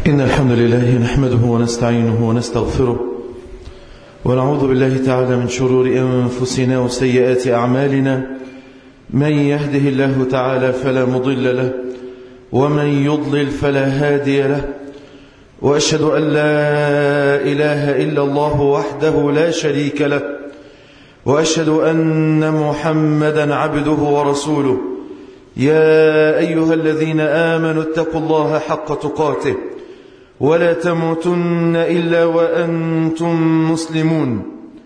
إن الحمد لله نحمده ونستعينه ونستغفره ونعوذ بالله تعالى من شرور أنفسنا وسيئات أعمالنا. من يهده الله تعالى فلا مضل له ومن يضلل فلا هادي له، وأشهد أن لا إله إلا الله وحده لا شريك له، وأشهد أن محمدا عبده ورسوله. يا أيها الذين آمنوا اتقوا الله حق تقاته ولا تموتن إلا وأنتم مسلمون.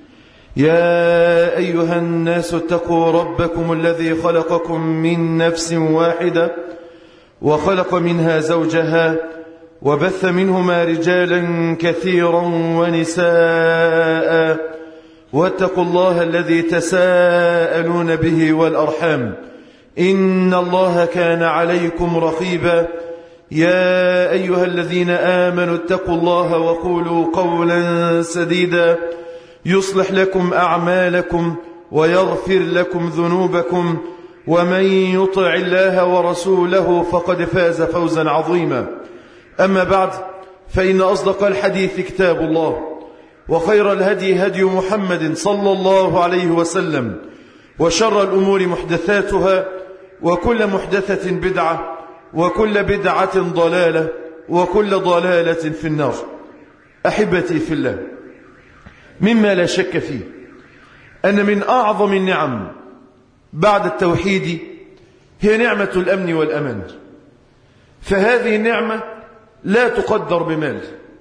يا أيها الناس اتقوا ربكم الذي خلقكم من نفس واحدة وخلق منها زوجها وبث منهما رجالا كثيرا ونساء، واتقوا الله الذي تساءلون به والأرحام إن الله كان عليكم رقيبا. يا أيها الذين آمنوا اتقوا الله وقولوا قولا سديدا يصلح لكم أعمالكم ويغفر لكم ذنوبكم، ومن يطع الله ورسوله فقد فاز فوزا عظيما. أما بعد، فإن أصدق الحديث كتاب الله، وخير الهدي هدي محمد صلى الله عليه وسلم، وشر الأمور محدثاتها، وكل محدثة بدعة، وكل بدعة ضلالة، وكل ضلالة في النار. أحبتي في الله، مما لا شك فيه أن من أعظم النعم بعد التوحيد هي نعمة الأمن والأمان، فهذه النعمة لا تقدر بمال.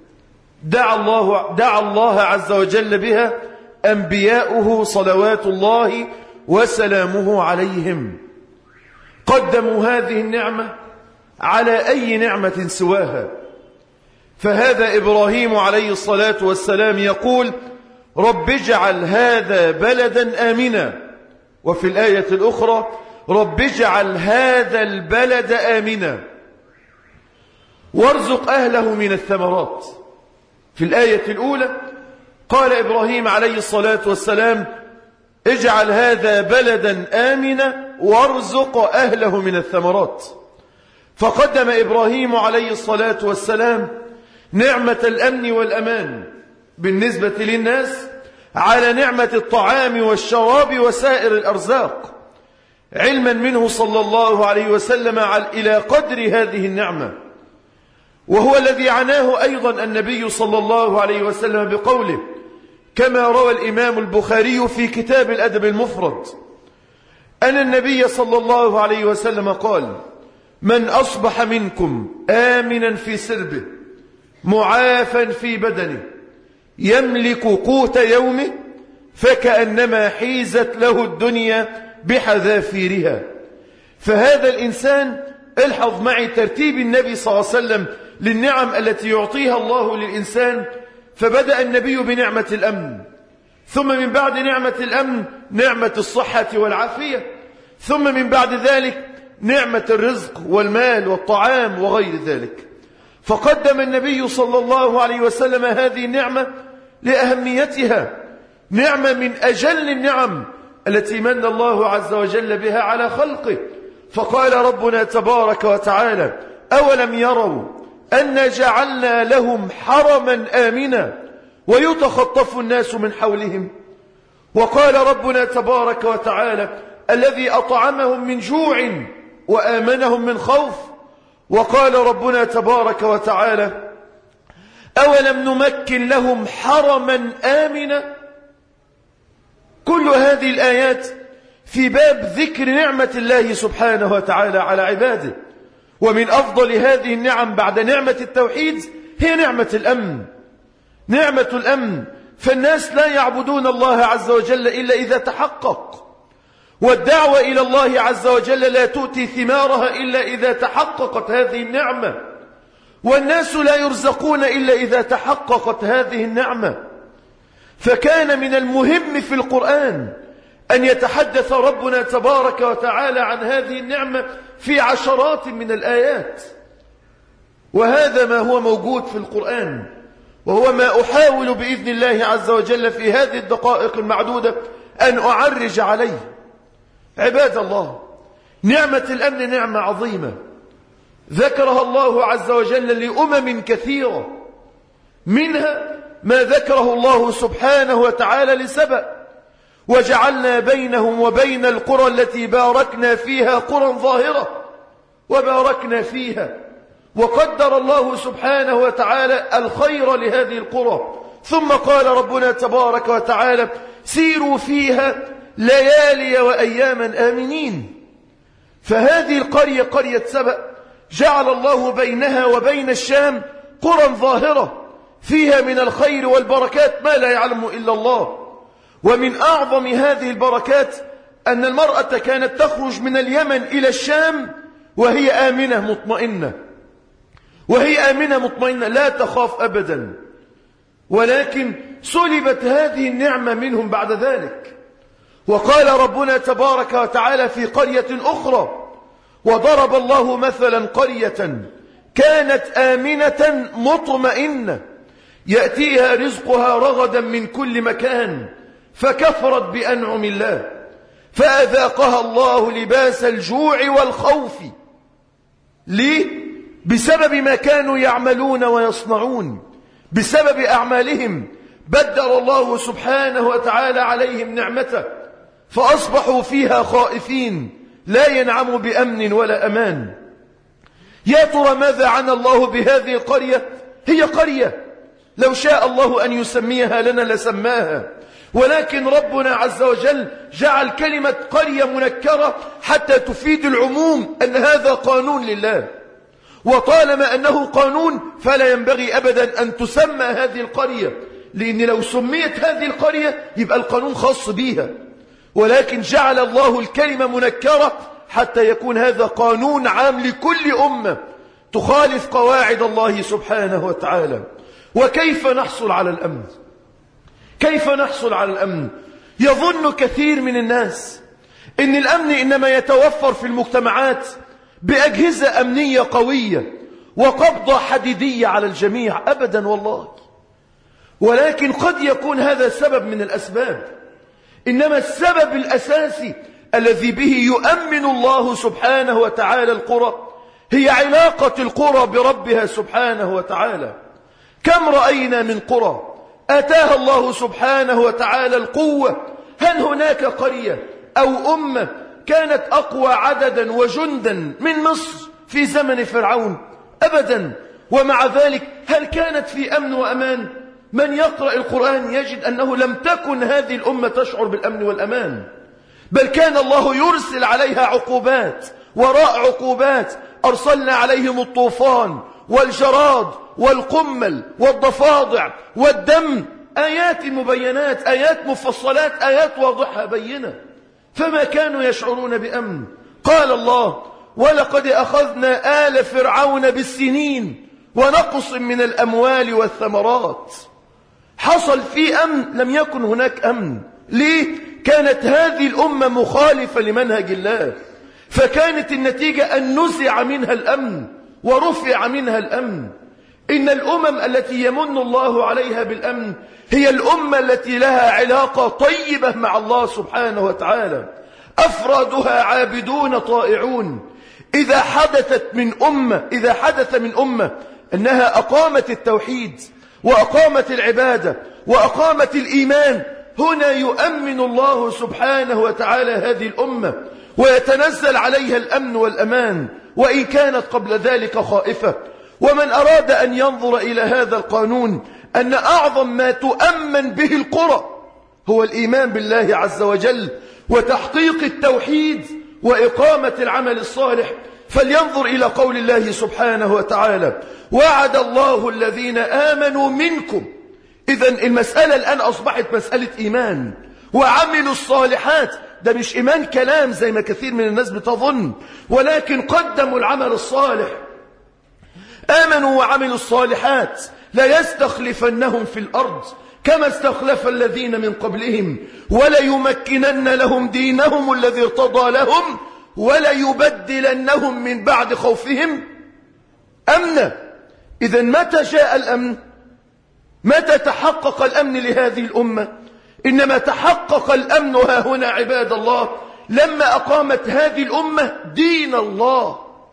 دعا الله عز وجل بها أنبياؤه صلوات الله وسلامه عليهم، قدموا هذه النعمة على أي نعمة سواها. فهذا إبراهيم عليه الصلاة والسلام يقول: رب اجعل هذا بلدا آمنا، وفي الآية الأخرى: رب اجعل هذا البلد آمنا وارزق أهله من الثمرات. في الآية الأولى قال إبراهيم عليه الصلاة والسلام: اجعل هذا بلدا آمنا وارزق أهله من الثمرات. فقدم إبراهيم عليه الصلاة والسلام نعمة الأمن والأمان بالنسبة للناس على نعمة الطعام والشراب وسائر الأرزاق، علما منه صلى الله عليه وسلم إلى قدر هذه النعمة. وهو الذي عناه أيضا النبي صلى الله عليه وسلم بقوله، كما روى الإمام البخاري في كتاب الأدب المفرد، أن النبي صلى الله عليه وسلم قال: من أصبح منكم آمنا في سربه معافا في بدنه يملك قوت يومه فكأنما حيزت له الدنيا بحذافيرها. فهذا الإنسان، الحظ معي ترتيب النبي صلى الله عليه وسلم للنعم التي يعطيها الله للإنسان. فبدأ النبي بنعمة الأمن، ثم من بعد نعمة الأمن نعمة الصحة والعافية، ثم من بعد ذلك نعمة الرزق والمال والطعام وغير ذلك. فقدم النبي صلى الله عليه وسلم هذه النعمة لأهميتها، نعمة من أجل النعم التي من الله عز وجل بها على خلقه. فقال ربنا تبارك وتعالى: أولم يروا أن جعلنا لهم حرما آمنا ويتخطف الناس من حولهم. وقال ربنا تبارك وتعالى: الذي أطعمهم من جوع وآمنهم من خوف. وقال ربنا تبارك وتعالى: أولم نمكن لهم حرما آمنا. كل هذه الآيات في باب ذكر نعمة الله سبحانه وتعالى على عباده. ومن أفضل هذه النعم بعد نعمة التوحيد هي نعمة الأمن. نعمة الأمن، فالناس لا يعبدون الله عز وجل إلا إذا تحقق، والدعوة إلى الله عز وجل لا تؤتي ثمارها إلا إذا تحققت هذه النعمة، والناس لا يرزقون إلا إذا تحققت هذه النعمة. فكان من المهم في القرآن أن يتحدث ربنا تبارك وتعالى عن هذه النعمة في عشرات من الآيات، وهذا ما هو موجود في القرآن، وهو ما أحاول بإذن الله عز وجل في هذه الدقائق المعدودة أن أعرج عليه. عباد الله، نعمة الأمن نعمة عظيمة، ذكرها الله عز وجل لأمم كثيرة، منها ما ذكره الله سبحانه وتعالى لسبأ: وجعلنا بينهم وبين القرى التي باركنا فيها قرى ظاهرة وباركنا فيها. وقدر الله سبحانه وتعالى الخير لهذه القرى، ثم قال ربنا تبارك وتعالى: سيروا فيها ليالي وأياما آمنين. فهذه القرية قرية سبأ جعل الله بينها وبين الشام قرى ظاهرة فيها من الخير والبركات ما لا يعلم إلا الله. ومن أعظم هذه البركات أن المرأة كانت تخرج من اليمن إلى الشام وهي آمنة مطمئنة لا تخاف أبدا، ولكن سلبت هذه النعمة منهم بعد ذلك. وقال ربنا تبارك وتعالى في قرية أخرى: وضرب الله مثلا قرية كانت آمنة مطمئنة يأتيها رزقها رغدا من كل مكان فكفرت بأنعم الله فأذاقها الله لباس الجوع والخوف. ليه؟ بسبب ما كانوا يعملون ويصنعون، بسبب أعمالهم بدل الله سبحانه وتعالى عليهم نعمته فأصبحوا فيها خائفين لا ينعموا بأمن ولا أمان. يا ترى ماذا عن الله بهذه القرية؟ هي قرية لو شاء الله أن يسميها لنا لسماها، ولكن ربنا عز وجل جعل كلمة قرية منكرة حتى تفيد العموم أن هذا قانون لله، وطالما أنه قانون فلا ينبغي أبدا أن تسمى هذه القرية، لأن لو سميت هذه القرية يبقى القانون خاص بيها، ولكن جعل الله الكلمة منكرة حتى يكون هذا قانون عام لكل أمة تخالف قواعد الله سبحانه وتعالى. وكيف نحصل على الأمن؟ كيف نحصل على الأمن؟ يظن كثير من الناس إن الأمن إنما يتوفر في المجتمعات بأجهزة أمنية قوية وقبضة حديدية على الجميع. أبدا والله، ولكن قد يكون هذا سبب من الأسباب، إنما السبب الأساسي الذي به يؤمن الله سبحانه وتعالى القرى هي علاقة القرى بربها سبحانه وتعالى. كم رأينا من قرى أتاها الله سبحانه وتعالى القوة؟ هل هناك قرية أو أمة كانت أقوى عددا وجندا من مصر في زمن فرعون؟ أبدا. ومع ذلك هل كانت في أمن وأمان؟ من يقرأ القرآن يجد أنه لم تكن هذه الأمة تشعر بالأمن والأمان، بل كان الله يرسل عليها عقوبات وراء عقوبات. أرسلنا عليهم الطوفان والجراد والقمل والضفادع والدم، آيات مبينات، آيات مفصلات، آيات واضحة بينة، فما كانوا يشعرون بأمن. قال الله: ولقد أخذنا آل فرعون بالسنين ونقص من الأموال والثمرات. حصل في أمن؟ لم يكن هناك أمن. ليه؟ كانت هذه الأمة مخالفة لمنهج الله، فكانت النتيجة أن نزع منها الأمن ورفع منها الأمن. إن الأمم التي يمن الله عليها بالأمن هي الأمة التي لها علاقة طيبة مع الله سبحانه وتعالى، أفرادها عابدون طائعون. إذا حدث من أمة أنها أقامت التوحيد وأقامت العبادة وأقامت الإيمان، هنا يؤمن الله سبحانه وتعالى هذه الأمة ويتنزل عليها الأمن والأمان، وإن كانت قبل ذلك خائفة. ومن أراد أن ينظر إلى هذا القانون أن أعظم ما تؤمن به القرى هو الإيمان بالله عز وجل وتحقيق التوحيد وإقامة العمل الصالح، فلينظر إلى قول الله سبحانه وتعالى: وعد الله الذين آمنوا منكم. إذن المسألة الآن أصبحت مسألة إيمان وعملوا الصالحات. ده مش إيمان كلام زي ما كثير من الناس بتظن، ولكن قدموا العمل الصالح. آمنوا وعملوا الصالحات ليستخلفنهم في الأرض كما استخلف الذين من قبلهم وليمكنن لهم دينهم الذي ارتضى لهم وليبدلنهم من بعد خوفهم أمنا. إذن متى جاء الأمن؟ متى تحقق الأمن لهذه الأمة؟ إنما تحقق الأمن ها هنا عباد الله لما أقامت هذه الأمة دين الله،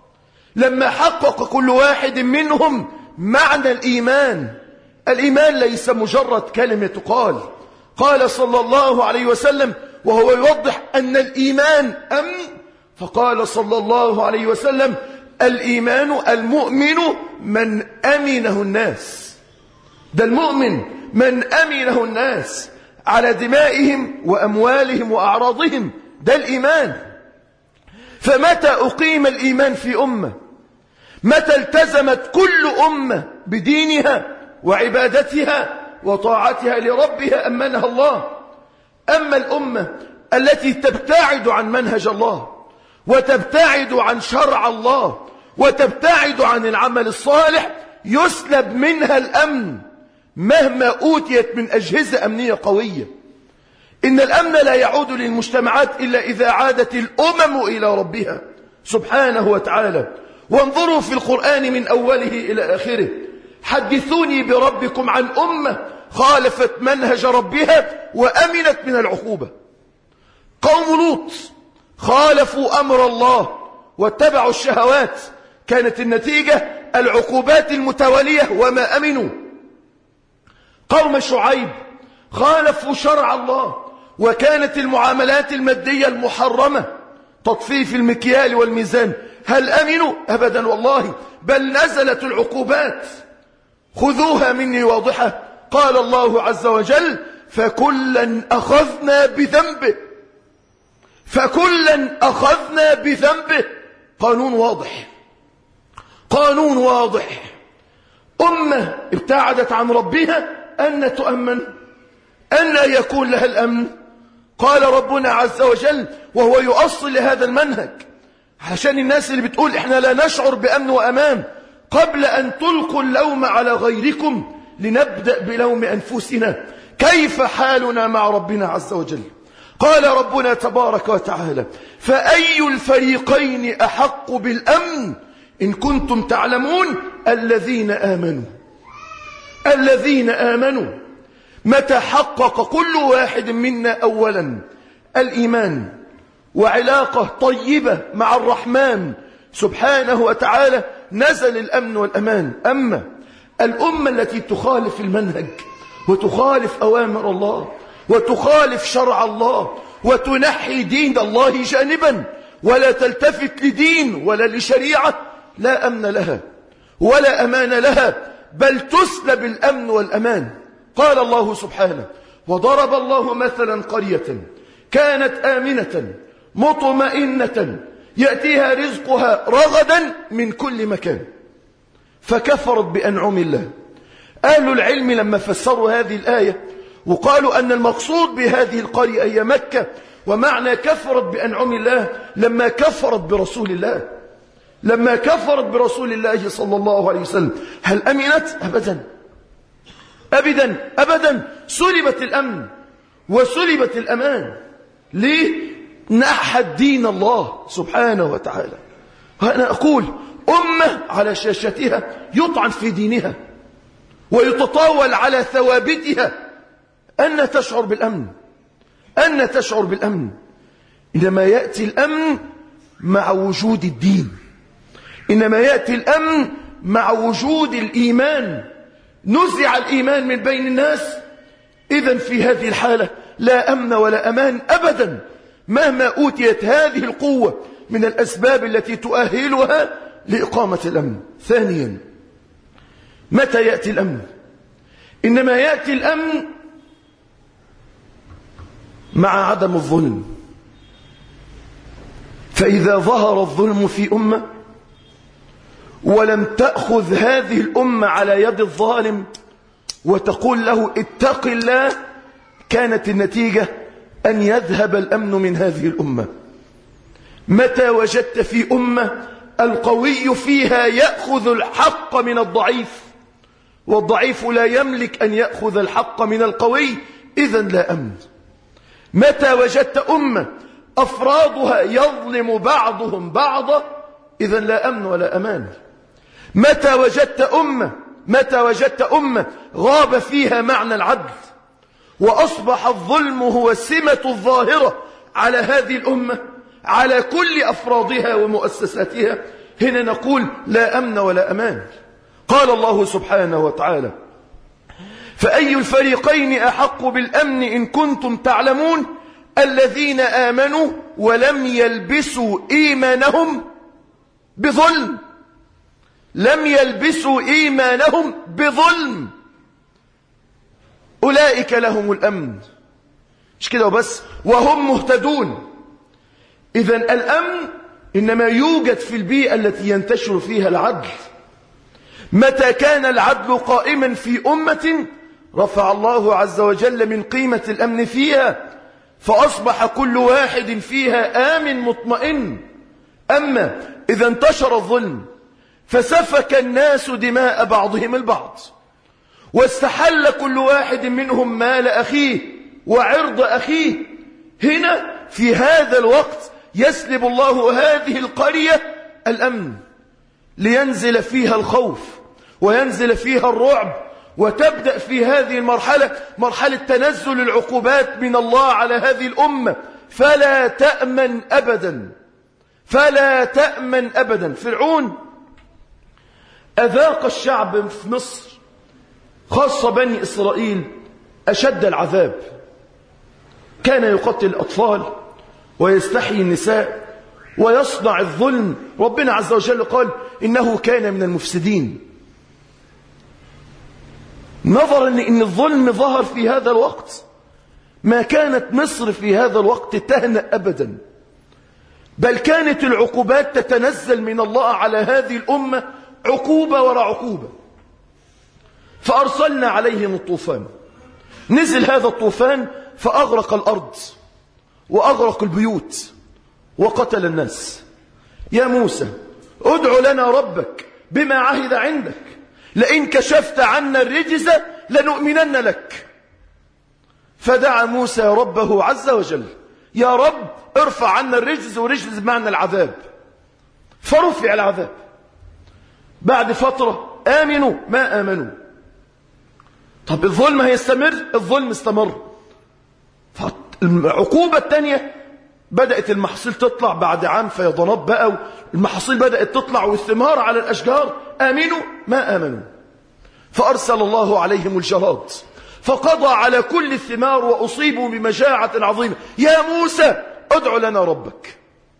لما حقق كل واحد منهم معنى الإيمان. الإيمان ليس مجرد كلمة تقال. قال صلى الله عليه وسلم وهو يوضح أن الإيمان أمن، فقال صلى الله عليه وسلم: الإيمان المؤمن من أمنه الناس. ده المؤمن من أمنه الناس على دمائهم وأموالهم وأعراضهم، ده الإيمان. فمتى أقيم الإيمان في أمة، متى التزمت كل أمة بدينها وعبادتها وطاعتها لربها أمنها الله. أما الأمة التي تبتعد عن منهج الله وتبتعد عن شرع الله وتبتعد عن العمل الصالح يسلب منها الأمن مهما أوتيت من أجهزة أمنية قوية. إن الأمن لا يعود للمجتمعات إلا إذا عادت الأمم إلى ربها سبحانه وتعالى. وانظروا في القرآن من أوله إلى آخره: حدثوني بربكم عن أمة خالفت منهج ربها وأمنت من العقوبة. قوم لوط خالفوا أمر الله واتبعوا الشهوات، كانت النتيجة العقوبات المتوالية وما أمنوا. قوم شعيب خالفوا شرع الله وكانت المعاملات المادية المحرمة، تطفيف المكيال والميزان، هل أمنوا؟ أبدا والله، بل نزلت العقوبات. خذوها مني واضحة. قال الله عز وجل: فكلا أخذنا بذنبه. فكلا أخذنا بذنبه. قانون واضح، قانون واضح. أمة ابتعدت عن ربها أن تؤمن، أن يكون لها الأمن. قال ربنا عز وجل وهو يؤصل لهذا المنهج عشان الناس اللي بتقول إحنا لا نشعر بأمن وأمان: قبل أن تلقوا اللوم على غيركم لنبدأ بلوم أنفسنا، كيف حالنا مع ربنا عز وجل؟ قال ربنا تبارك وتعالى: فأي الفريقين أحق بالأمن إن كنتم تعلمون؟ الذين آمنوا. الذين آمنوا. متى حقق كل واحد منا أولا الإيمان وعلاقة طيبة مع الرحمن سبحانه وتعالى نزل الأمن والأمان. أما الأمة التي تخالف المنهج وتخالف أوامر الله وتخالف شرع الله وتنحي دين الله جانبا ولا تلتفت لدين ولا لشريعة، لا أمن لها ولا أمان لها، بل تسلب الأمن والأمان. قال الله سبحانه: وضرب الله مثلا قرية كانت آمنة مطمئنة يأتيها رزقها رغدا من كل مكان فكفرت بأنعم الله. أهل العلم لما فسروا هذه الآية وقالوا أن المقصود بهذه القرية هي مكة، ومعنى كفرت بأنعم الله لما كفرت برسول الله، لما كفرت برسول الله صلى الله عليه وسلم. هل أمنت؟ أبدا أبدا أبدا. سلبت الأمن وسلبت الأمان. ليه؟ نحت دين الله سبحانه وتعالى. وأنا أقول أمة على شاشتها يطعن في دينها ويتطاول على ثوابتها، أن تشعر بالأمن، أن تشعر بالأمن. إنما يأتي الأمن مع وجود الدين، إنما يأتي الأمن مع وجود الإيمان. نزع الإيمان من بين الناس، إذن في هذه الحالة لا أمن ولا أمان أبدا، مهما أوتيت هذه القوة من الأسباب التي تؤهلها لإقامة الأمن. ثانيا، متى يأتي الأمن؟ إنما يأتي الأمن مع عدم الظلم. فإذا ظهر الظلم في أمة ولم تأخذ هذه الأمة على يد الظالم وتقول له اتق الله، كانت النتيجة أن يذهب الأمن من هذه الأمة. متى وجدت في أمة القوي فيها يأخذ الحق من الضعيف والضعيف لا يملك أن يأخذ الحق من القوي، إذن لا أمن. متى وجدت أمة أفرادها يظلم بعضهم بعضا، إذن لا أمن ولا أمان. متى وجدت أمة غاب فيها معنى العدل وأصبح الظلم هو السمة الظاهرة على هذه الأمة على كل أفرادها ومؤسساتها، هنا نقول لا أمن ولا أمان. قال الله سبحانه وتعالى: فأي الفريقين أحق بالأمن إن كنتم تعلمون الذين آمنوا ولم يلبسوا إيمانهم بظلم. لم يلبسوا إيمانهم بظلم أولئك لهم الأمن. مش كده وبس، وهم مهتدون. إذن الأمن إنما يوجد في البيئة التي ينتشر فيها العدل. متى كان العدل قائما في أمة رفع الله عز وجل من قيمة الأمن فيها، فأصبح كل واحد فيها آمن مطمئن. أما إذا انتشر الظلم فسفك الناس دماء بعضهم البعض، واستحل كل واحد منهم مال أخيه وعرض أخيه، هنا في هذا الوقت يسلب الله هذه القرية الأمن، لينزل فيها الخوف وينزل فيها الرعب، وتبدأ في هذه المرحلة مرحلة تنزل العقوبات من الله على هذه الأمة. فلا تأمن أبدا، فلا تأمن أبدا. فرعون أذاق الشعب في مصر خاصة بني إسرائيل أشد العذاب. كان يقتل الأطفال ويستحيي النساء ويصنع الظلم. ربنا عز وجل قال إنه كان من المفسدين. نظرا لأن الظلم ظهر في هذا الوقت، ما كانت مصر في هذا الوقت تهنأ أبدا، بل كانت العقوبات تتنزل من الله على هذه الأمة عقوبة وراء عقوبة. فأرسلنا عليهم الطوفان. نزل هذا الطوفان فأغرق الأرض وأغرق البيوت وقتل الناس. يا موسى ادع لنا ربك بما عهد عندك لئن كشفت عنا الرجز لنؤمنن لك. فدعا موسى ربه عز وجل: يا رب ارفع عنا الرجز، ورجز بمعنى العذاب. فرفع العذاب. بعد فترة آمنوا ما آمنوا. طب الظلم هيستمر؟ الظلم استمر. العقوبة الثانية بدأت المحاصيل تطلع بعد عام فيضانات بقى، المحاصيل بدأت تطلع والثمار على الأشجار. آمنوا ما آمنوا. فأرسل الله عليهم الجراد فقضى على كل الثمار وأصيبوا بمجاعة عظيمة. يا موسى ادع لنا ربك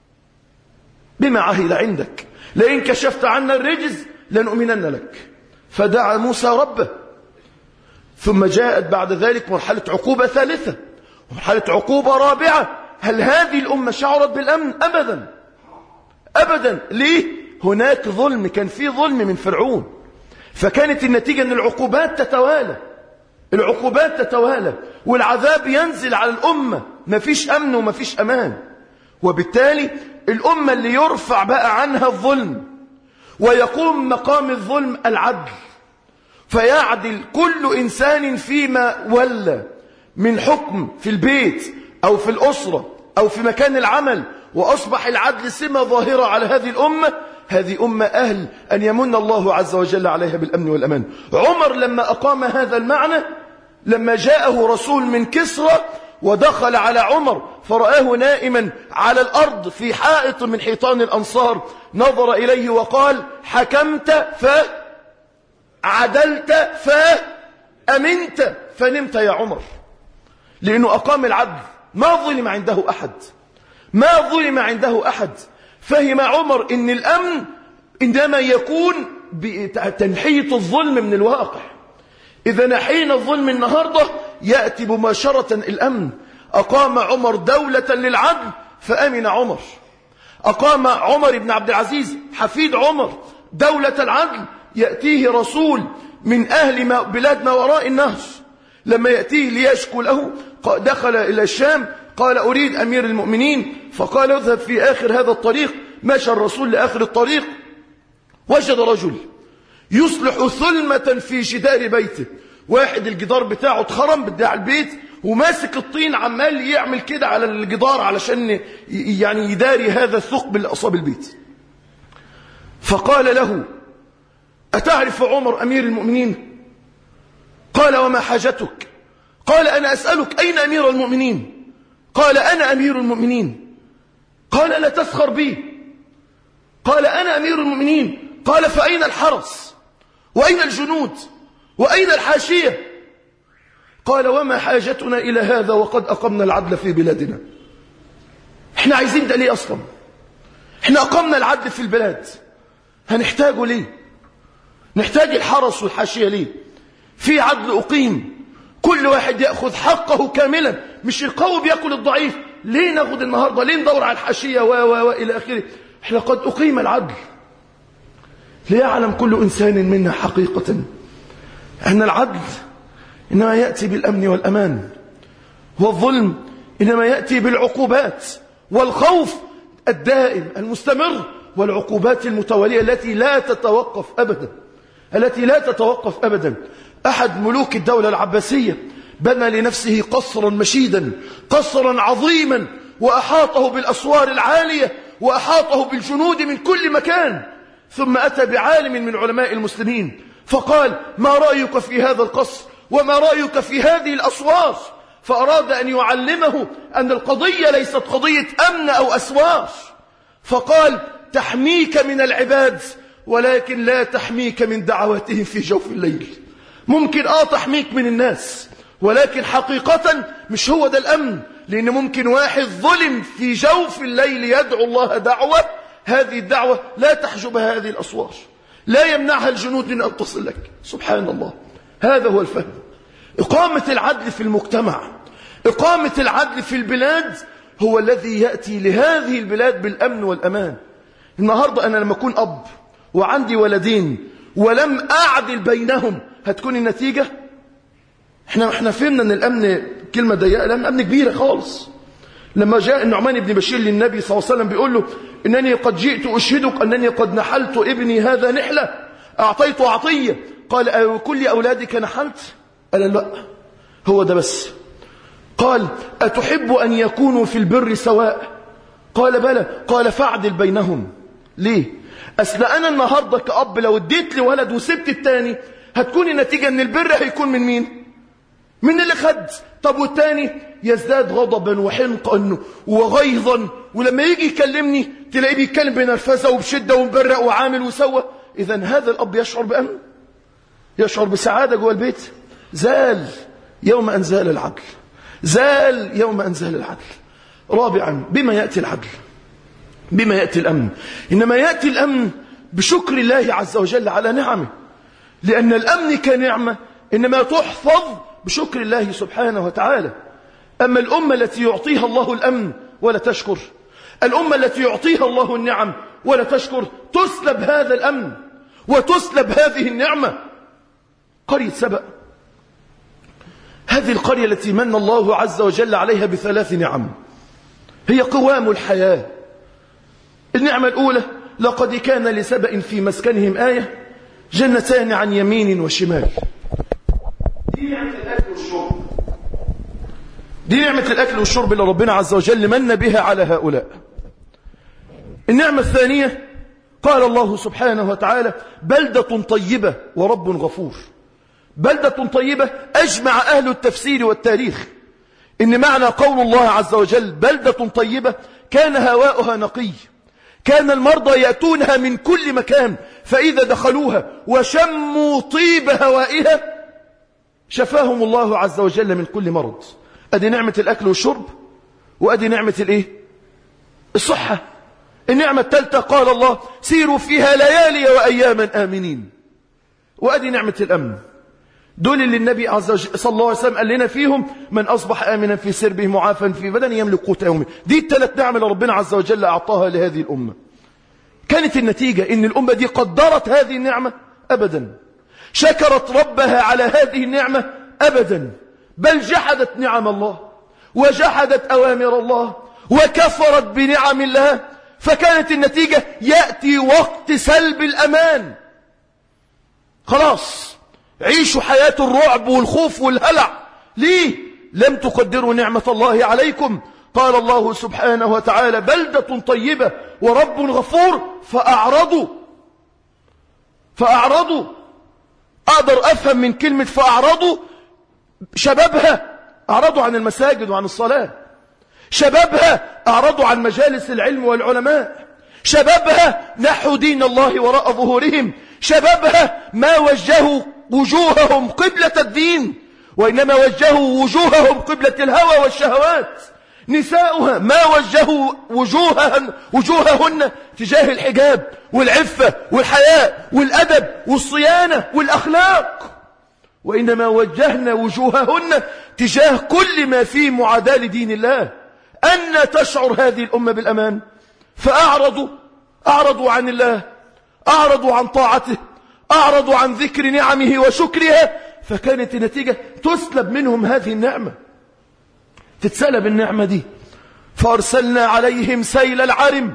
بما عهد عندك لئن كشفت عنا الرجز لنؤمنن لك. فدعا موسى ربه. ثم جاءت بعد ذلك مرحلة عقوبة ثالثة ومرحلة عقوبة رابعة. هل هذه الأمة شعرت بالأمن؟ أبدا أبدا. ليه؟ هناك ظلم، كان في ظلم من فرعون، فكانت النتيجة أن العقوبات تتوالى، العقوبات تتوالى والعذاب ينزل على الأمة. ما فيش أمن وما فيش أمان. وبالتالي الأمة اللي يرفع بقى عنها الظلم ويقوم مقام الظلم العدل، فيعدل كل إنسان فيما ولى من حكم في البيت أو في الأسرة أو في مكان العمل، وأصبح العدل سمة ظاهرة على هذه الأمة. هذه أمة أهل أن يمن الله عز وجل عليها بالأمن والأمان. عمر لما أقام هذا المعنى، لما جاءه رسول من كسرى ودخل على عمر فرآه نائما على الأرض في حائط من حيطان الأنصار، نظر إليه وقال: حكمت فعدلت فأمنت فنمت يا عمر. لأنه أقام العدل، ما ظلم عنده أحد، ما ظلم عنده أحد. فهم عمر إن الأمن إنما يكون بتنحية الظلم من الواقع. إذا نحينا الظلم النهاردة يأتي مباشرة الأمن. أقام عمر دولة للعدل فأمن عمر. أقام عمر بن عبد العزيز حفيد عمر دولة العدل، يأتيه رسول من أهل بلاد ما وراء النهر، لما يأتيه ليشكو له دخل إلى الشام، قال: أريد أمير المؤمنين. فقال: اذهب في آخر هذا الطريق. مشى الرسول لآخر الطريق، وجد رجل يصلح ثلمة في جدار بيته. واحد الجدار بتاعه اتخرم بتاع البيت، وماسك الطين عمال يعمل كده على الجدار علشان يعني يداري هذا الثقب اللي أصاب البيت. فقال له: أتعرف عمر أمير المؤمنين؟ قال: وما حاجتك؟ قال: أنا أسألك أين أمير المؤمنين؟ قال: أنا أمير المؤمنين. قال: لا تسخر بي. قال أنا أمير المؤمنين. قال فأين الحرس وأين الجنود وأين الحاشية؟ قال وما حاجتنا إلى هذا وقد أقمنا العدل في بلادنا. احنا عايزين ده ليه أصلا؟ احنا أقمنا العدل في البلاد، هنحتاجه ليه؟ نحتاج الحرس والحاشية ليه؟ في عدل أقيم، كل واحد يأخذ حقه كاملا، مش القوي بيأكل الضعيف. ليه ناخد النهاردة؟ ليه ندور على الحاشية وإلى آخره؟ احنا قد أقيم العدل ليعلم كل إنسان منا حقيقة أن العدل إنما يأتي بالأمن والأمان، والظلم إنما يأتي بالعقوبات والخوف الدائم المستمر والعقوبات المتوالية التي لا تتوقف أبدا. أحد ملوك الدولة العباسية بنى لنفسه قصرا مشيدا، قصرا عظيما، وأحاطه بالأسوار العالية، وأحاطه بالجنود من كل مكان. ثم أتى بعالم من علماء المسلمين فقال ما رأيك في هذا القصر وما رأيك في هذه الأسوار؟ فأراد أن يعلمه أن القضية ليست قضية أمن أو أسوار. فقال تحميك من العباد ولكن لا تحميك من دعواتهم في جوف الليل. ممكن تحميك من الناس، ولكن حقيقة مش هو ده الأمن، لأن ممكن واحد ظلم في جوف الليل يدعو الله دعوة، هذه الدعوة لا تحجبها هذه الأسوار، لا يمنعها الجنود من أن تصل لك. سبحان الله، هذا هو الفهم. إقامة العدل في المجتمع، إقامة العدل في البلاد هو الذي يأتي لهذه البلاد بالأمن والأمان. النهاردة أنا لما أكون أب وعندي ولدين ولم أعدل بينهم، هتكون النتيجة احنا فهمنا ان الأمن كلمة ضيقة، لأن الأمن كبيرة خالص. لما جاء النعمان بن بشير للنبي صلى الله عليه وسلم بيقول له إنني قد جئت أشهدك أنني قد نحلت ابني هذا نحلة، أعطيت عطية. قال كل أولادك نحلت؟ قال لا، هو ده بس. قال أتحب أن يكونوا في البر سواء؟ قال بلى. قال فاعدل بينهم. ليه؟ أصل أنا النهاردة كأب لو اديت لي ولد وسبت التاني، هتكون النتيجة أن البر هيكون من مين؟ من اللي خد. طب والتاني يزداد غضبا وحنقا وغيظا، ولما يجي يكلمني تلاقيه بيتكلم بنرفزة وبشدة ومبرق وعامل وسوى. إذن هذا الأب يشعر بأمن، يشعر بسعادة جوه البيت. زال يوم أن زال العدل، زال يوم أن زال العدل. رابعا، بما يأتي العدل؟ بما يأتي الأمن؟ إنما يأتي الأمن بشكر الله عز وجل على نعمه، لأن الأمن كنعمة إنما تحفظ بشكر الله سبحانه وتعالى. أما الأمة التي يعطيها الله الأمن ولا تشكر، الأمة التي يعطيها الله النعم ولا تشكر، تسلب هذا الأمن وتسلب هذه النعمة. قرية سبأ، هذه القرية التي من الله عز وجل عليها بثلاث نعم هي قوام الحياة. النعمة الأولى لقد كان لسبأ في مسكنهم آية جنتان عن يمين وشمال. دي نعمة الأكل والشرب، دي نعمة الأكل والشرب اللي ربنا عز وجل من بها على هؤلاء. النعمة الثانية قال الله سبحانه وتعالى بلدة طيبة ورب غفور. بلدة طيبة أجمع أهل التفسير والتاريخ إن معنى قول الله عز وجل بلدة طيبة كان هواؤها نقي، كان المرضى يأتونها من كل مكان، فإذا دخلوها وشموا طيب هوائها شفاهم الله عز وجل من كل مرض. أدي نعمة الأكل والشرب، وأدي نعمة الإيه؟ الصحة. النعمة الثالثة قال الله سيروا فيها ليالي وأياما آمنين. وأدي نعمة الأمن. دول اللي النبي عز وجل صلى الله عليه وسلم قال لنا فيهم من أصبح آمنا في سربه معافا في بدنه يملك قوت يومه. دي الثلاث نعم اللي ربنا عز وجل أعطاها لهذه الأمة. كانت النتيجة إن الأمة دي قدرت هذه النعمة؟ أبدا. شكرت ربها على هذه النعمة؟ أبدا. بل جحدت نعم الله وجحدت أوامر الله وكفرت بنعم الله. فكانت النتيجة يأتي وقت سلب الأمان. خلاص عيشوا حياة الرعب والخوف والهلع. ليه؟ لم تقدروا نعمة الله عليكم. قال الله سبحانه وتعالى بلدة طيبة ورب غفور فأعرضوا. أقدر أفهم من كلمة فأعرضوا شبابها أعرضوا عن المساجد وعن الصلاة، شبابها أعرضوا عن مجالس العلم والعلماء، شبابها نحو دين الله وراء ظهورهم، شبابها ما وجهوا وجوههم قبلة الدين، وإنما وجهوا وجوههم قبلة الهوى والشهوات. نساؤها ما وجهوا وجوههن تجاه الحجاب والعفة والحياء والأدب والصيانة والأخلاق، وإنما وجهنا وجوههن تجاه كل ما فيه معاداة لدين الله. أن تشعر هذه الأمة بالأمان؟ فأعرضوا عن الله، أعرضوا عن طاعته، أعرضوا عن ذكر نعمه وشكرها، فكانت النتيجة تسلب منهم هذه النعمة، تتسلب النعمة دي. فأرسلنا عليهم سيل العرم،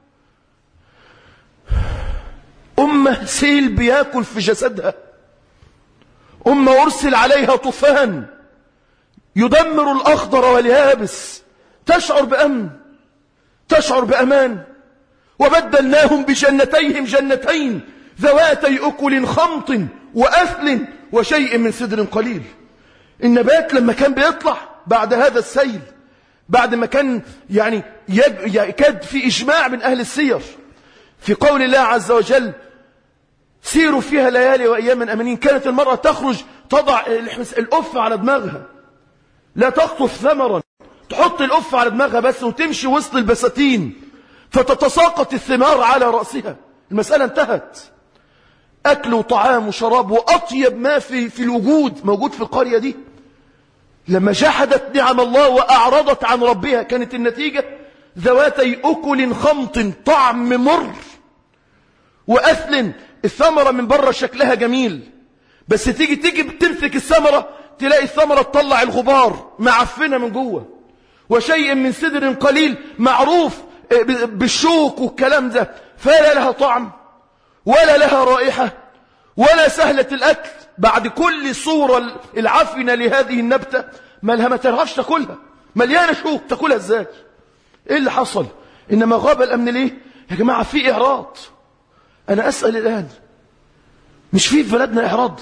أمة سيل بياكل في جسدها، أمة أرسل عليها طوفان يدمر الأخضر واليابس، تشعر بأمن، تشعر بأمان. وبدلناهم بجنتيهم جنتين ذواتي أكل خمط وأثل وشيء من سدر قليل. النبات لما كان بيطلع بعد هذا السيل، بعد ما كان يعني يكاد في إجماع من أهل السير في قول الله عز وجل سيروا فيها ليالي وأياما أمنين، كانت المرأة تخرج تضع الأف على دماغها، لا تقطف ثمرا، تحط الأف على دماغها بس وتمشي وسط البساتين فتتساقط الثمار على رأسها. المسألة انتهت. أكل وطعام وشراب وأطيب ما في الوجود موجود في القرية دي. لما جحدت نعم الله وأعرضت عن ربها كانت النتيجة ذواتي أكل خمط، طعم مر، وأثل، الثمرة من بره شكلها جميل، بس تيجي تمسك الثمرة تلاقي الثمرة تطلع الغبار معفنة من جوه. وشيء من سدر قليل، معروف بالشوك والكلام ده، فلا لها طعم ولا لها رائحة ولا سهلة الأكل. بعد كل صورة العفنة لهذه النبتة ما تعرفش تاكلها، مليانة شوك، تاكلها ازاي؟ ايه اللي حصل؟ انما غاب الأمن ليه؟ يا جماعة في إعراض. أنا أسأل الآن، مش في بلدنا إعراض؟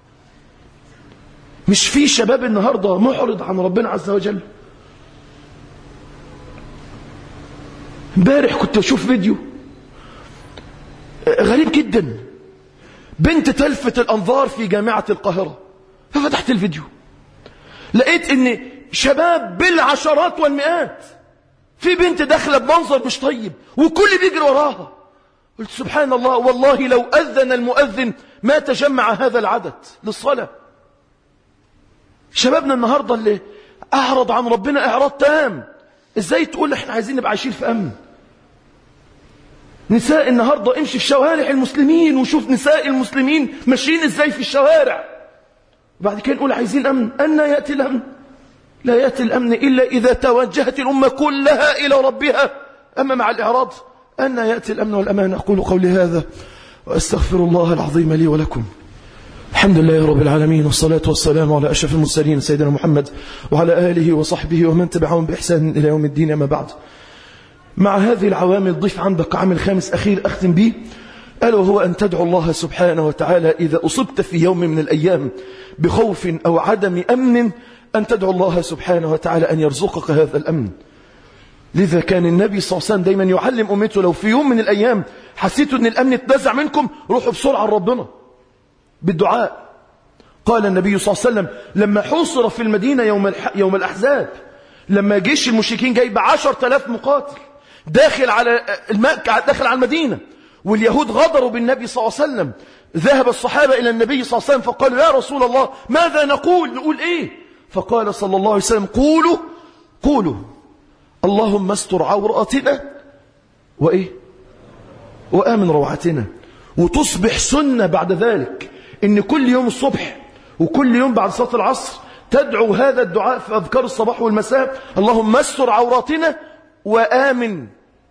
مش في شباب النهاردة معرض عن ربنا عز وجل؟ امبارح كنت أشوف فيديو غريب جدا، بنت تلفت الأنظار في جامعة القاهرة، ففتحت الفيديو لقيت ان شباب بالعشرات والمئات، في بنت داخلة بمنظر مش طيب وكل بيجري وراها. قلت سبحان الله، والله لو أذن المؤذن ما تجمع هذا العدد للصلاة. شبابنا النهاردة اللي أعرض عن ربنا إعراض تام، إزاي تقول احنا عايزين نبقى عايشين في أمن؟ نساء النهاردة امشي في شوارع المسلمين وشوف نساء المسلمين ماشيين إزاي في الشوارع، وبعد كده نقول عايزين أمن. أن يأتي الأمن؟ لا يأتي الأمن إلا إذا توجهت الأمة كلها إلى ربها. أما مع الإعراض أن يأتي الأمن والأمان. أقول قولي هذا وأستغفر الله العظيم لي ولكم. الحمد لله رب العالمين، والصلاة والسلام على أشرف المرسلين سيدنا محمد وعلى آله وصحبه ومن تبعهم بإحسان إلى يوم الدين. أما بعد، مع هذه العوامل ضيف عندك عامل خامس أخير أختم به، ألا وهو أن تدعو الله سبحانه وتعالى إذا أصبت في يوم من الأيام بخوف أو عدم أمن، أن تدعو الله سبحانه وتعالى أن يرزقك هذا الأمن. لذا كان النبي صلى الله عليه وسلم دايما يعلم أمته لو في يوم من الأيام حسيتوا أن الأمن اتنزع منكم روحوا بسرعة لربنا بالدعاء. قال النبي صلى الله عليه وسلم لما حوصر في المدينة يوم الأحزاب، لما جيش المشركين جايب 10,000 مقاتل داخل على المدينة، واليهود غدروا بالنبي صلى الله عليه وسلم، ذهب الصحابة إلى النبي صلى الله عليه وسلم فقالوا يا رسول الله ماذا نقول إيه؟ فقال صلى الله عليه وسلم قولوا اللهم استر عوراتنا وإيه؟ وآمن روعتنا. وتصبح سنة بعد ذلك إن كل يوم الصبح وكل يوم بعد صلاة العصر تدعو هذا الدعاء في أذكار الصباح والمساء، اللهم استر عوراتنا وآمن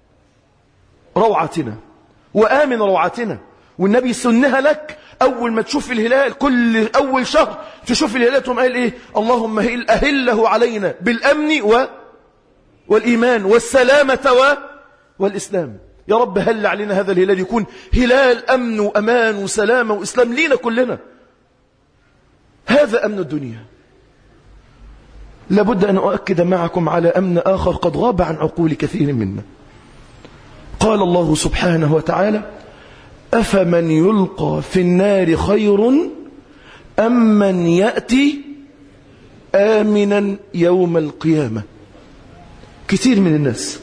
روعتنا، وآمن روعتنا. والنبي سنها لك أول ما تشوف الهلال، كل أول شهر تشوف الهلال تقوم قال إيه؟ اللهم أهله علينا بالأمن والإيمان والسلامة والإسلام. يا رب هل علينا هذا الهلال يكون هلال أمن وأمان وسلامة وإسلام لينا كلنا. هذا أمن الدنيا. لابد أن أؤكد معكم على أمن آخر قد غاب عن عقول كثير منا. قال قال الله سبحانه وتعالى أفمن يلقى في النار خير أم من يأتي آمنا يوم القيامة. كثير من الناس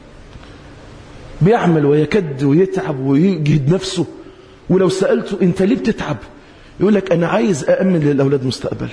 بيعمل ويكد ويتعب ويجهد نفسه، ولو سألته أنت ليه بتتعب يقول لك أنا عايز أأمن للأولاد مستقبل.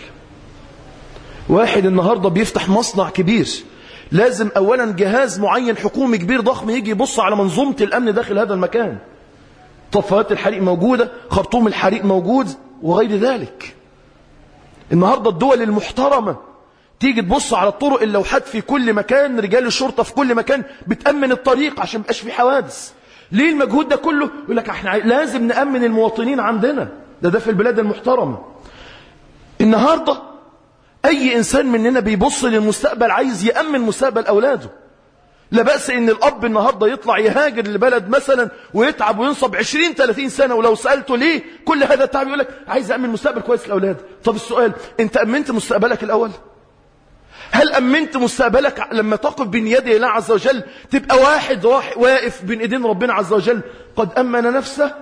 واحد النهاردة بيفتح مصنع كبير، لازم أولا جهاز معين حكومي كبير ضخم يجي يبص على منظومة الأمن داخل هذا المكان. طفايات الحريق موجودة، خرطوم الحريق موجود وغير ذلك. النهاردة الدول المحترمة تيجي تبص على الطرق، اللوحات في كل مكان، رجال الشرطة في كل مكان بتأمن الطريق عشان مبقاش في حوادث. ليه المجهود ده كله؟ يقول لك احنا لازم نأمن المواطنين عندنا. ده في البلاد المحترمة. النهاردة أي إنسان مننا بيبص للمستقبل عايز يأمن مستقبل أولاده. لا بأس إن الأب النهاردة يطلع يهاجر لبلد مثلا ويتعب وينصب 20-30 سنة، ولو سألته ليه كل هذا التعب يقول لك عايز أأمن مستقبل كويس لأولاد. طب السؤال، أنت أمنت مستقبلك الأول؟ هل أمنت مستقبلك لما تقف بين يدي الله عز وجل تبقى واحد واقف بين إيدين ربنا عز وجل قد أمن نفسه؟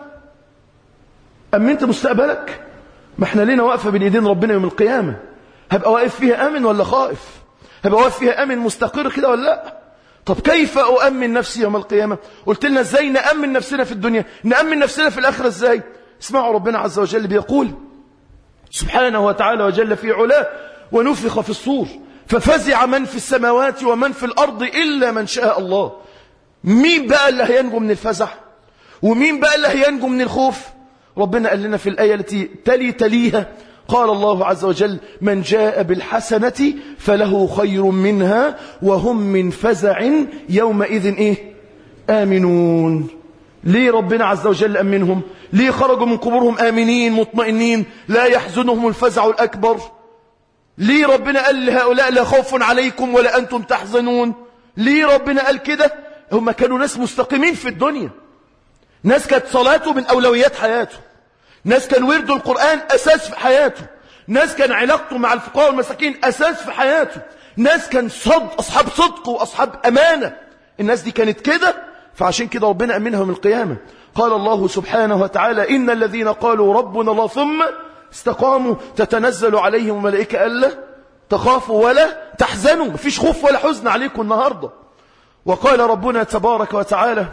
أمنت مستقبلك؟ ما احنا لينا واقفة بين إيدين ربنا يوم القيامة، هبقى واقف فيها آمن ولا خائف؟ هبقى واقف فيها آمن مستقر كده ولا لا؟ طب كيف أؤمن نفسي يوم القيامة؟ قلت لنا ازاي نأمن نفسنا في الدنيا، نأمن نفسنا في الآخرة ازاي؟ اسمعوا ربنا عز وجل بيقول سبحانه وتعالى وجل في علاه ونفخ في الصور ففزع من في السماوات ومن في الأرض إلا من شاء الله. مين بقى اللي هينجو من الفزع؟ ومين بقى اللي هينجو من الخوف؟ ربنا قال لنا في الآية التي تليها قال الله عز وجل من جاء بالحسنة فله خير منها وهم من فزع يومئذ آمنون. ليه ربنا عز وجل أمنهم؟ ليه خرجوا من قبورهم آمنين مطمئنين لا يحزنهم الفزع الأكبر؟ ليه ربنا قال لهؤلاء لا خوف عليكم ولا أنتم تحزنون؟ ليه ربنا قال كده؟ هم كانوا ناس مستقيمين في الدنيا، ناس كانت صلاته من أولويات حياته، ناس كان ورد القرآن أساس في حياته، ناس كان علاقته مع الفقراء والمساكين أساس في حياته، ناس كان أصحاب صدق وأصحاب أمانة. الناس دي كانت كده، فعشان كده ربنا أمنهم القيامة. قال الله سبحانه وتعالى إن الذين قالوا ربنا الله ثم استقاموا تتنزل عليهم الملائكة ألا تخافوا ولا تحزنوا. مفيش خوف ولا حزن عليكم النهاردة. وقال ربنا تبارك وتعالى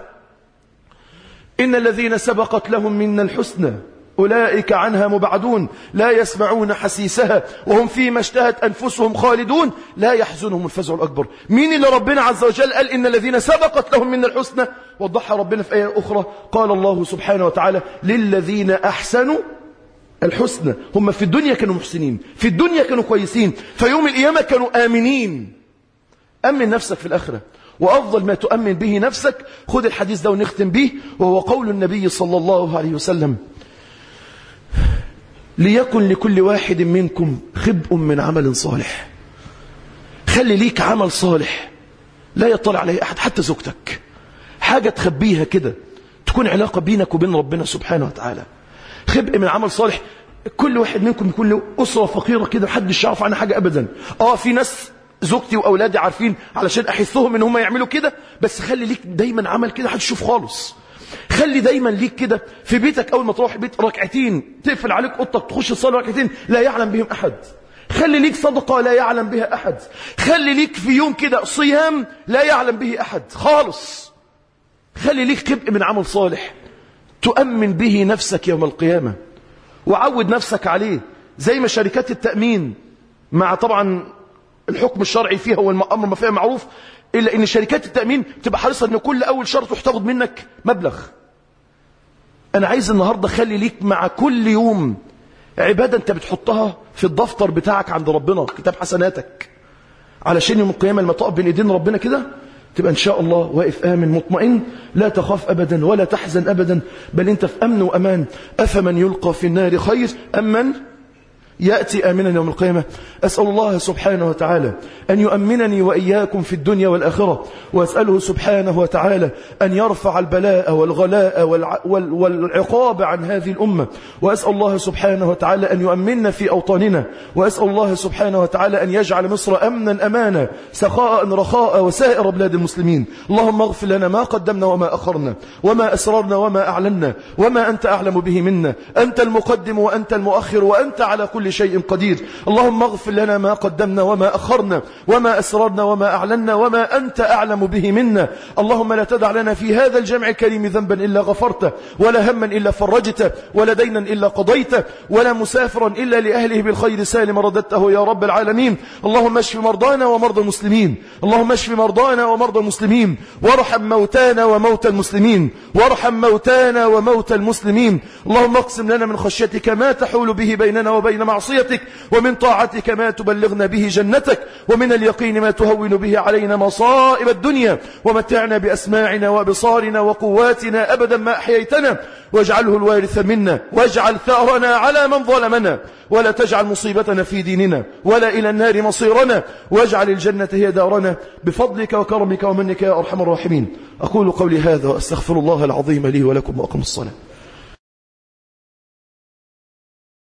إن الذين سبقت لهم منا الحسنى أولئك عنها مبعدون لا يسمعون حسيسها وهم فيما اشتهت أنفسهم خالدون لا يحزنهم الفزع الأكبر. مين اللي ربنا عز وجل قال إن الذين سبقت لهم منا الحسنى؟ وضحها ربنا في آية أخرى قال الله سبحانه وتعالى للذين أحسنوا الحسنى. هم في الدنيا كانوا محسنين، في الدنيا كانوا كويسين، في يوم القيامة كانوا آمنين. أمن نفسك في الآخرة، وأفضل ما تؤمن به نفسك خذ الحديث ده ونختم به، وهو قول النبي صلى الله عليه وسلم ليكن لكل واحد منكم خبء من عمل صالح. خلي ليك عمل صالح لا يطلع عليه أحد، حتى زوجتك، حاجة تخبيها كده تكون علاقة بينك وبين ربنا سبحانه وتعالى. خبء من عمل صالح. كل واحد منكم يكون له أسرة فقيرة كده محدش يعرف عنها حاجة أبدا. في ناس زوجتي وأولادي عارفين علشان أحثهم إن هم يعملوا كده، بس خلي ليك دايما عمل كده حد يشوف خالص. خلي دايما ليك كده في بيتك أول ما تروح البيت ركعتين تقفل عليك أوضتك تخش الصلاة ركعتين لا يعلم بهم أحد. خلي ليك صدقة لا يعلم بها أحد. خلي ليك في يوم كده صيام لا يعلم به أحد خالص. خلي ليك خبء من عمل صالح تؤمن به نفسك يوم القيامة، وعود نفسك عليه. زي ما شركات التأمين مع طبعا الحكم الشرعي فيها هو الأمر ما فيها معروف، إلا إن شركات التأمين تبقى حريصة إن كل أول شهر تاخد منك مبلغ. أنا عايز النهاردة خلي ليك مع كل يوم عبادة أنت بتحطها في الدفتر بتاعك عند ربنا، كتاب حسناتك، علشان يوم القيامة لما تقف بين إيدين ربنا كده تبقى إن شاء الله واقف آمن مطمئن لا تخاف أبدا ولا تحزن أبدا، بل أنت في أمن وأمان. أفمن يلقى في النار خير أم من يأتي آمنا يوم القيامة. أسأل الله سبحانه وتعالى أن يؤمنني وإياكم في الدنيا والآخرة، وأسأله سبحانه وتعالى أن يرفع البلاء والغلاء والعقاب عن هذه الأمة، وأسأل الله سبحانه وتعالى أن يؤمننا في أوطاننا، وأسأل الله سبحانه وتعالى أن يجعل مصر أمنا أمانا سخاء رخاء وسائر بلاد المسلمين. اللهم اغفر لنا ما قدمنا وما أخرنا وما أسررنا وما أعلنا وما أنت أعلم به منا، أنت المقدم وأنت المؤخر وأنت على كل شيء قدير. اللهم اغفر لنا ما قدمنا وما أخرنا وما أسررنا وما أعلنا وما أنت أعلم به منا. اللهم لا تدع لنا في هذا الجمع الكريم ذنبا إلا غفرته، ولا هما إلا فرجته، ولا دينا إلا قضيته، ولا مسافرا إلا لأهله بالخير سالم رددته يا رب العالمين. اللهم اشف مرضانا ومرضى المسلمين، اللهم اشف مرضانا ومرضى المسلمين، وارحم موتانا وموتى المسلمين، وارحم موتانا وموتى المسلمين. اللهم اقسم لنا من خشيتك ما تحول به بيننا وبين معصيتك، ومن طاعتك ما تبلغنا به جنتك، ومن اليقين ما تهون به علينا مصائب الدنيا، ومتعنا بأسماعنا وبصارنا وقواتنا أبدا ما أحييتنا، واجعله الوارث منا، واجعل ثأرنا على من ظلمنا، ولا تجعل مصيبتنا في ديننا، ولا إلى النار مصيرنا، واجعل الجنة هي دارنا بفضلك وكرمك ومنك يا أرحم الراحمين. أقول قولي هذا وأستغفر الله العظيم لي ولكم وأقم الصلاة.